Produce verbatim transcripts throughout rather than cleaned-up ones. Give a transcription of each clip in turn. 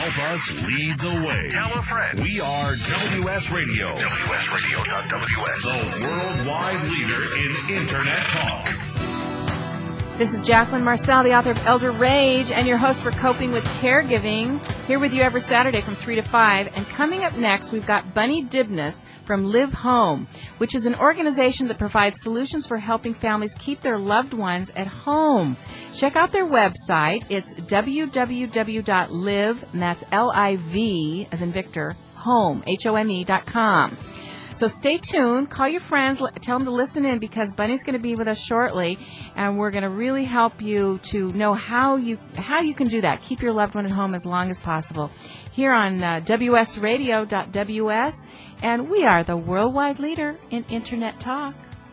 Help us lead the way. Tell a friend. We are W S Radio. W S radio dot W S. The worldwide leader in Internet talk. This is Jacqueline Marcel, the author of Elder Rage, and your host for Coping with Caregiving, here with you every Saturday from three to five. And coming up next, we've got Bunny Dibness from Live Home, which is an organization that provides solutions for helping families keep their loved ones at home. Check out their website. It's w w w dot live, and that's L I V, as in Victor, home, H O M E dot com. So stay tuned. Call your friends. Tell them to listen in because Bunny's going to be with us shortly, and we're going to really help you to know how you how you can do that. Keep your loved one at home as long as possible. Here on uh, W S radio dot W S, and we are the worldwide leader in Internet talk.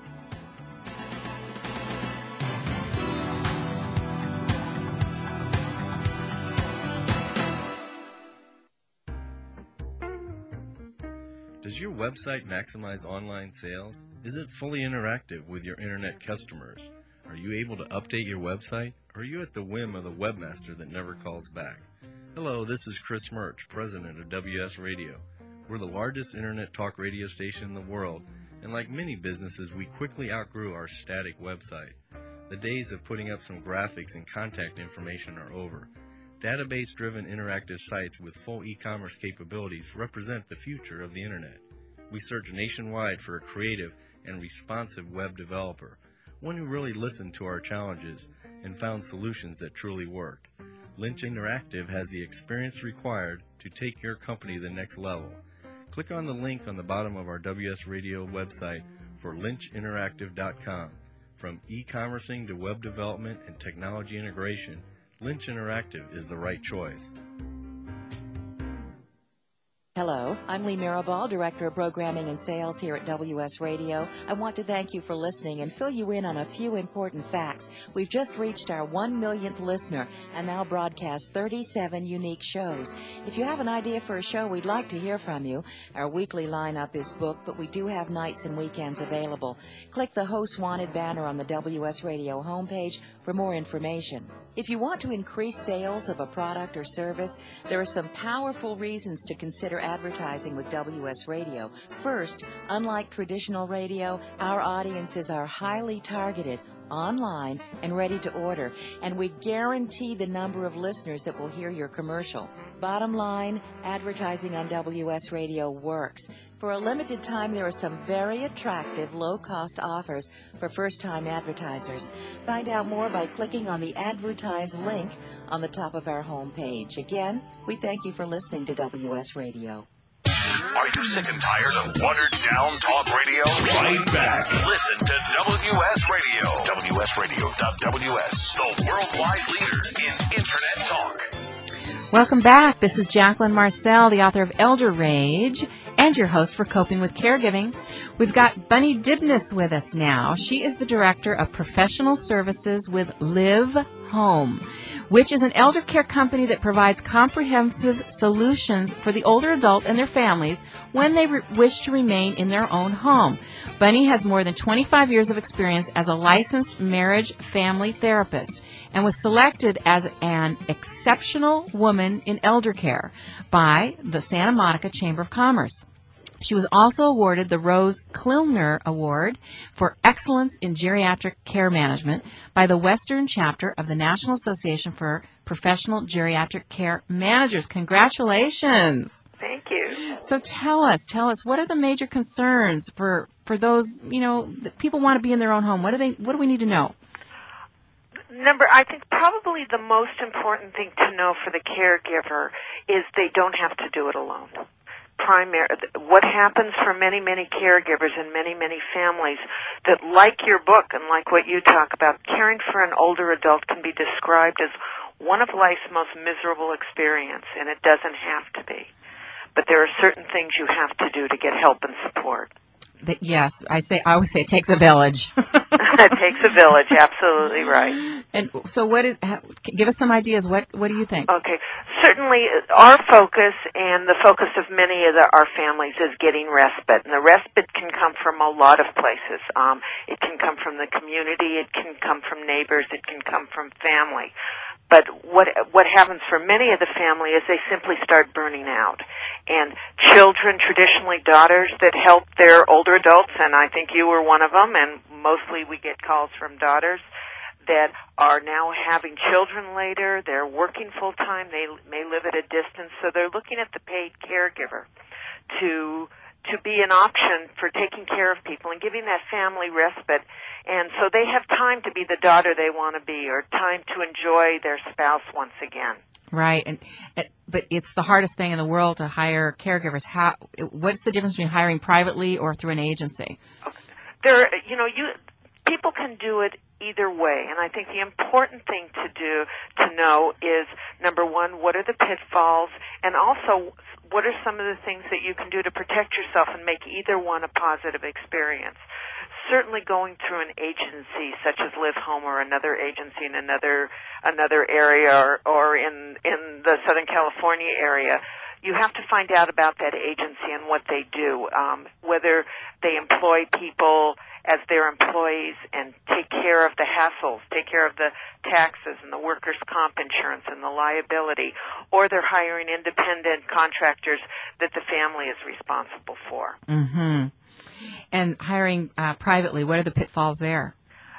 Does your website maximize online sales? Is it fully interactive with your internet customers? Are you able to update your website? Or are you at the whim of the webmaster that never calls back? Hello, this is Chris Murch, president of W S Radio. We're the largest internet talk radio station in the world, and like many businesses, we quickly outgrew our static website. The days of putting up some graphics and contact information are over. Database-driven interactive sites with full e-commerce capabilities represent the future of the Internet. We searched nationwide for a creative and responsive web developer, one who really listened to our challenges and found solutions that truly worked. Lynch Interactive has the experience required to take your company to the next level. Click on the link on the bottom of our W S Radio website for lynch interactive dot com. From e-commercing to web development and technology integration, Lynch Interactive is the right choice. Hello, I'm Lee Mirabal, Director of Programming and Sales here at W S Radio. I want to thank you for listening and fill you in on a few important facts. We've just reached our one millionth listener and now broadcast thirty-seven unique shows. If you have an idea for a show, we'd like to hear from you. Our weekly lineup is booked, but we do have nights and weekends available. Click the Host Wanted banner on the W S Radio homepage for more information. If you want to increase sales of a product or service, there are some powerful reasons to consider advertising with W S Radio. First, unlike traditional radio, our audiences are highly targeted, online, and ready to order, and we guarantee the number of listeners that will hear your commercial. Bottom line, advertising on W S Radio works. For a limited time, there are some very attractive low-cost offers for first-time advertisers. Find out more by clicking on the Advertise link on the top of our homepage. Again, we thank you for listening to W S Radio. Are you sick and tired of watered-down talk radio? Right back. Listen to W S Radio. W S radio dot W S, the worldwide leader in Internet talk. Welcome back. This is Jacqueline Marcel, the author of Elder Rage, and your host for Coping with Caregiving. We've got Bunny Dibness with us now. She is the Director of Professional Services with Live Home, which is an elder care company that provides comprehensive solutions for the older adult and their families when they re- wish to remain in their own home. Bunny has more than twenty-five years of experience as a licensed marriage family therapist and was selected as an exceptional woman in elder care by the Santa Monica Chamber of Commerce. She was also awarded the Rose Klillner Award for Excellence in Geriatric Care Management by the Western Chapter of the National Association for Professional Geriatric Care Managers. Congratulations. Thank you. So tell us, tell us, what are the major concerns for, for those, you know, that people want to be in their own home? What do they, what do we need to know? Number, I think probably the most important thing to know for the caregiver is they don't have to do it alone. Primary, what happens for many, many caregivers and many, many families that, like your book and like what you talk about, caring for an older adult can be described as one of life's most miserable experience, and it doesn't have to be. But there are certain things you have to do to get help and support. Yes, I say. I always say it takes a village. It takes a village, absolutely right. And so what is, give us some ideas. What what do you think? Okay. Certainly our focus and the focus of many of the, our families is getting respite. And the respite can come from a lot of places. Um, it can come from the community. It can come from neighbors. It can come from family. but what what happens for many of the family is they simply start burning out. And children, traditionally daughters that help their older adults, and I think you were one of them, and mostly we get calls from daughters that are now having children later. They're working full time. They may live at a distance, so they're looking at the paid caregiver to to be an option for taking care of people and giving that family respite. And so they have time to be the daughter they want to be, or time to enjoy their spouse once again. Right, and but it's the hardest thing in the world to hire caregivers. How? What's the difference between hiring privately or through an agency? There, you know, you people can do it either way, and I think the important thing to do to know is, number one, what are the pitfalls, and also what are some of the things that you can do to protect yourself and make either one a positive experience. Certainly going through an agency such as Live Home or another agency in another another area, or, or in in the Southern California area, you have to find out about that agency and what they do, um, whether they employ people as their employees and take care of the hassles, take care of the taxes and the workers' comp insurance and the liability, or they're hiring independent contractors that the family is responsible for. Mm-hmm. And hiring uh, privately, what are the pitfalls there?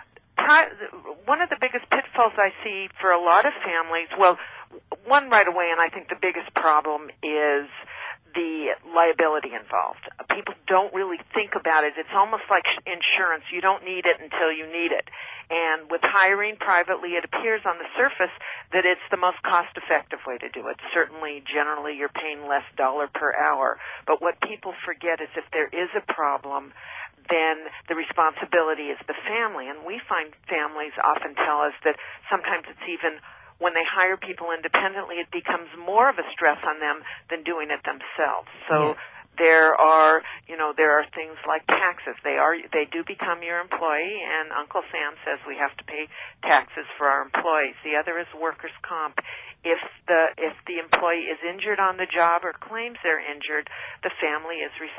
One of the biggest pitfalls I see for a lot of families, well, one right away, and I think the biggest problem is the liability involved. People don't really think about it. It's almost like insurance. You don't need it until you need it. And with hiring privately, it appears on the surface that it's the most cost-effective way to do it. Certainly, generally, you're paying less dollar per hour. But what people forget is if there is a problem, then the responsibility is the family. And we find families often tell us that sometimes it's even when they hire people independently, it becomes more of a stress on them than doing it themselves. So yeah. there are, you know, there are things like taxes. They are, they do become your employee, and Uncle Sam says we have to pay taxes for our employees. The other is workers' comp. If the if the employee is injured on the job or claims they're injured, the family is